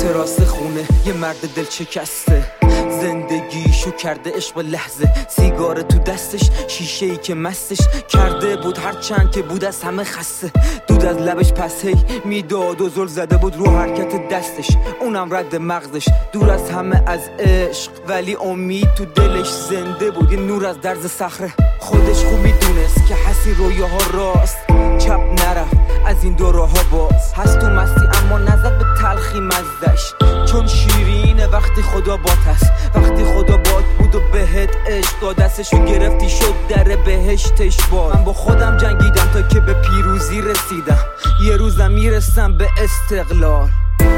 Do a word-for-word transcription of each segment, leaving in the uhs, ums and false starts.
تراس خونه یه مرد دل شکسته، زندگیشو کرده عشق لحظه، سیگار تو دستش، شیشه ای که مستش کرده بود، هرچند که بود از همه خسته. دود از لبش پس هی میداد و زل زده بود رو حرکت دستش، اونم رد مغزش، دور از همه از عشق ولی امید تو دلش زنده بود، یه نور از درز صخره. خودش خوب میدونست که حسی رویاها راست، چپ نرفت از این دو راه ها باز، هست تو مستی اما نزد به تلخی مزدش، چون شیرینه وقتی خدا بات هست، وقتی خدا بات بود و بهت عشق داد، دستشو گرفتی شد در بهشتش باز. من با خودم جنگیدم تا که به پیروزی رسیدم، یه روزم میرسم به استقلال.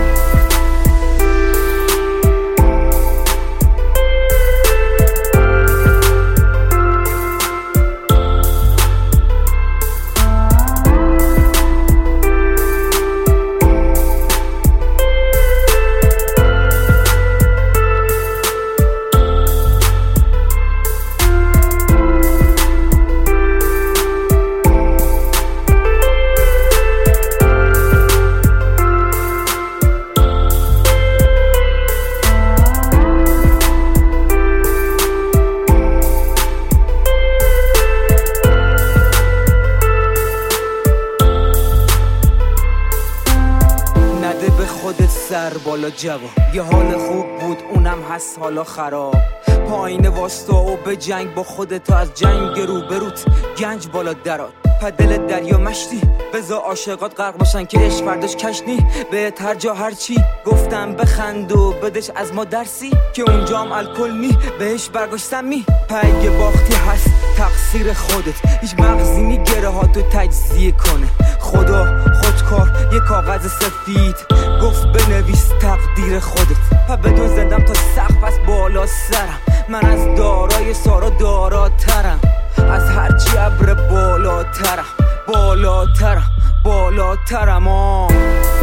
سر بالا جواب، یه حال خوب بود اونم هست حالا خراب، پایین واسطا و به جنگ با خودت، از جنگ روبروت گنج بالا درات، پدل دریا مشتی بزا عاشقات غرق باشن که عشق فرداش کشنی، بهت هر جا هر چی گفتم بخند و بدش از ما درسی، که اونجام الکل نی بهش برگشتم می، پای باختی هست تقصیر خودت، هیچ مغزی نی گره ها تو تجزیه کنه، خدا خودکار یه کاغذ سفید گفت بنویس تقدیر خودت، پا بدون زندم تا سقف از بالا سرم، من از دارای سارا داراترم، از هرچی ابر بالاترم بالاترم بالاترم آه